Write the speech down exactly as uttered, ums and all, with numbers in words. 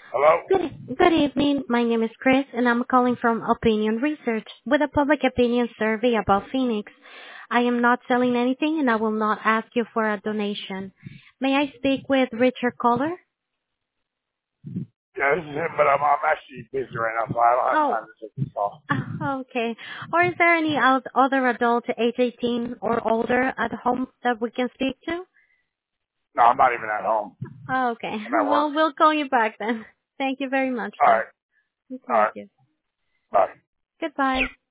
Hello? Good, good evening. My name is Chris, and I'm calling from Opinion Research with a public opinion survey about Phoenix. I am not selling anything, and I will not ask you for a donation. May I speak with Richard Kohler? Yeah, this is him, but I'm, I'm actually busy right now, so I don't have Oh, time to take this call. uh, okay. Or is there any out- other adult age eighteen or older at home that we can speak to? No, I'm not even at home. Oh, okay. I'm at work. Well, we'll call you back then. Thank you very much, All sir. right. All Thank right. you. Bye. Goodbye.